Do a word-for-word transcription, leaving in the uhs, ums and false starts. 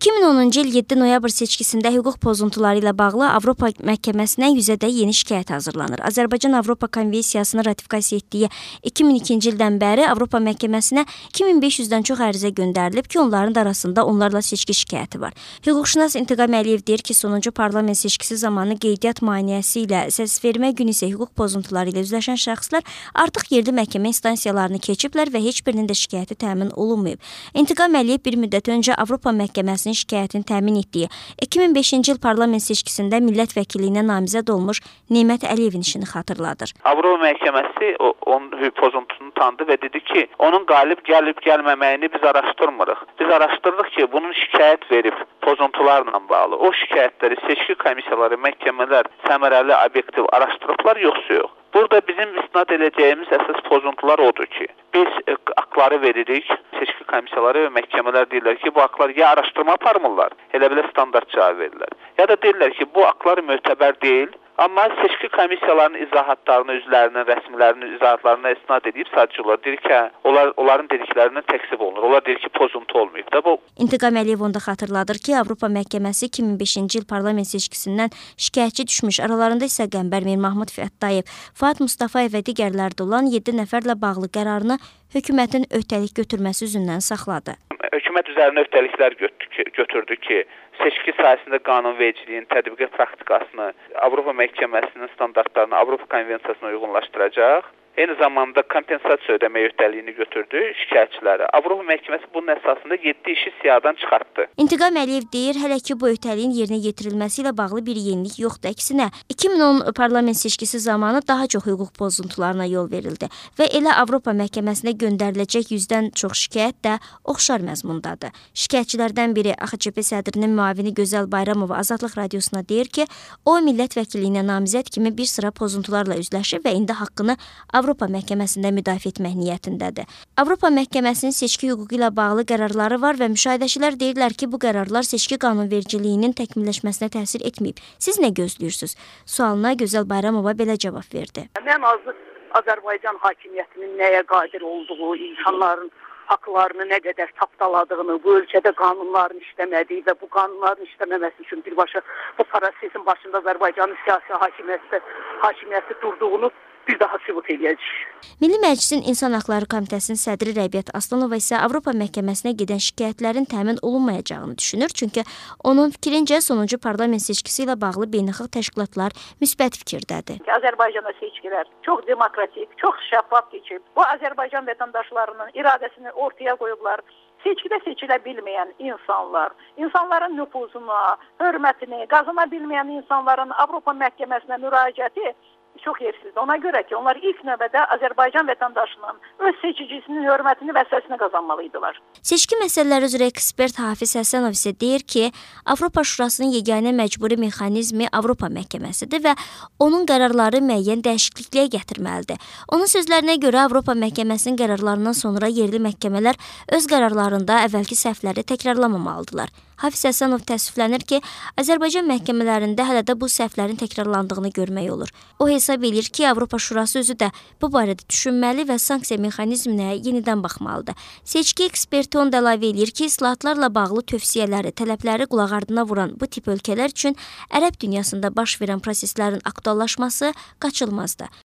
iki min onuncu il yeddi noyabr seçkisində hüquq pozuntuları ilə bağlı Avropa məhkəməsinə yüzədə yeni şikayət hazırlanır. Azərbaycan Avropa Konvensiyasını ratifikasiya etdiyi iki min ikinci ildən bəri Avropa məhkəməsinə iki min beş yüzdən çox ərizə göndərilib ki, onların da arasında onlarla seçki şikayəti var. Hüquqşünas İntiqam Əliyev deyir ki, sonuncu parlament seçkisi zamanı qeydiyyat maneəsi ilə səsvermə günü isə hüquq pozuntuları ilə üzləşən şəxslər artıq yerli məhkəmə instansiyalarını keçiblər və heç birinin də şikayəti təmin olunmayıb. İntiqam Əliyev bir müddət öncə Avropa məhkəməsinin şikayətini təmin etdiyi iki min beşinci il parlament seçkisində millət vəkilliyinə namizəd olmuş Nemət Əliyevin işini xatırladır. Avropa məhkəməsi o, onun hüquq pozuntusunu tanıdı və dedi ki, onun qalib gəlib gəlməməyini biz araşdırmırıq. Biz araşdırdıq ki, bunun şikayət verib pozuntularla bağlı. O şikayətləri seçki komissiyaları, məhkəmələr səmərəli, obyektiv araşdırıblar, yoxsa yox. Burada bizim istinad edəcəyimiz əsas pozuntular odur ki, biz e, akları veririk, seçki komissiyaları və məhkəmələr deyirlər ki, bu aklar ya araşdırma aparmırlar, elə belə standart cavab verirlər. Ya da deyirlər ki, bu aklar mötəbər deyil, amma seçki komissiyalarının izahatlarını, üzlərinin, rəsmilərinin izahatlarına istinad edib sadəcə olar. Deyir ki, onlar, onların dediklərindən təksib olunur. Onlar deyir ki, pozuntu olmayıb da bu. İntiqam Əliyev onda xatırladır ki, Avropa məhkəməsi iki min beşinci il parlament seçkisindən şikayətçi düşmüş. Aralarında isə Qəmbər Mir Mahmud Fəttayev, Fuad Mustafayev və digərləri də olan yeddi nəfərlə bağlı qərarını hökumətin öhdəlik götürməsi üzündən saxladı. Hökumət üzərinə öhdəliklər götürdü ki, seçki sahəsində qanunvericiliyin tətbiqat praktikasını Avropa məhkəməsinin standartlarını, Avropa konvensiyasına uyğunlaşdıracaq. Eyni zamanda kompensasiya ödəmə öhdəliyini götürdü şikayətçilərə. Avropa məhkəməsi bunun əsasında yeddi işi siyahıdan çıxartdı. İntiqam Əliyev deyir, hələ ki bu öhdəliyin yerinə yetirilməsi ilə bağlı bir yenilik yoxdur. Əksinə, iki min on parlament seçkisi zamanı daha çox hüquq pozuntularına yol verildi və elə Avropa məhkəməsinə göndəriləcək yüzdən çox şikayət də oxşar məzmundadır. Şikayətçilərdən biri A X C P sədrinin müavini Gözəl Bayramova Azadlıq Radiosuna deyir ki, o millət vəkilliyinə namizəd kimi bir sıra pozuntularla üzləşib və indi haqqını Avropa məhkəməsində müdafiə etmək niyyətindədir. Avropa məhkəməsinin seçki hüququ ilə bağlı qərarları var və müşahidəçilər deyirlər ki, bu qərarlar seçki qanunvericiliyinin təkmilləşməsinə təsir etməyib. Siz nə gözləyirsiniz? Sualına Gözəl Bayramova belə cavab verdi. Mən azı Azərbaycan hakimiyyətinin nəyə qadir olduğu, insanların haqlarını nə qədər tapdaladığını, bu ölkədə qanunların işləmədiyi və bu qanunların işləməməsi üçün birbaşa bu prosesin başında Azərbaycanın siyasi hakimiyyəti, hakimiyyəti durduğunu bir daha sübut edəcək. Milli Məclisin İnsan Haqları Komitəsinin sədri Rəbiət Aslanova isə Avropa məhkəməsinə gedən şikayətlərin təmin olunmayacağını düşünür. Çünki onun fikrincə sonuncu parlament seçkisi ilə bağlı beynəlxalq təşkilatlar müsbət fikirdədir. Azərbaycanda seçkilər çox demokratik, çox şəffaf keçib. Bu Azərbaycan vətəndaşlarının iradəsini ortaya qoyublar. Seçkidə seçilə bilməyən insanlar, insanların nüfuzuna, hörmətini qazana bilməyən insanların Avropa məhkəməsinə müraciəti çox yersizdir. Ona görə ki, onlar ilk növbədə Azərbaycan vətəndaşının öz seçicisinin hörmətini və səsini qazanmalıydılar. Seçki məsələləri üzrə ekspert Hafiz Həsənov isə deyir ki, Avropa Şurasının yeganə məcburi mexanizmi Avropa məhkəməsidir və onun qərarları müəyyən dəyişiklikliyə gətirməlidir. Onun sözlərinə görə Avropa məhkəməsinin qərarlarından sonra yerli məhkəmələr öz qərarlarında əvvəlki səhvləri təkrarlamamalıdırlar. Hafiz Həsənov təəssüflənir ki, Azərbaycan məhkəmələrində hələ də bu səhvlərin təkrarlandığını görmək olur. O hesab edir ki, Avropa Şurası özü də bu barədə düşünməli və sanksiya mexanizminə yenidən baxmalıdır. Seçki eksperti onu da əlavə edir ki, islahatlarla bağlı tövsiyələri, tələbləri qulaq ardına vuran bu tip ölkələr üçün ərəb dünyasında baş verən proseslərin aktuallaşması qaçılmazdır.